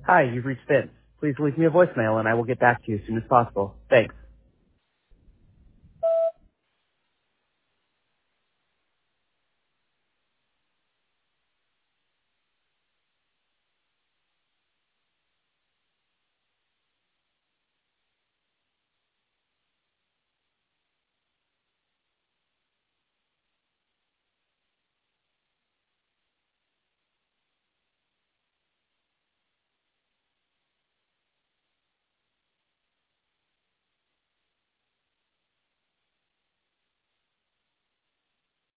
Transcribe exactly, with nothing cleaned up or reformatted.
Hi, you've reached Vince. Please leave me a voicemail and I will get back to you as soon as possible. Thanks.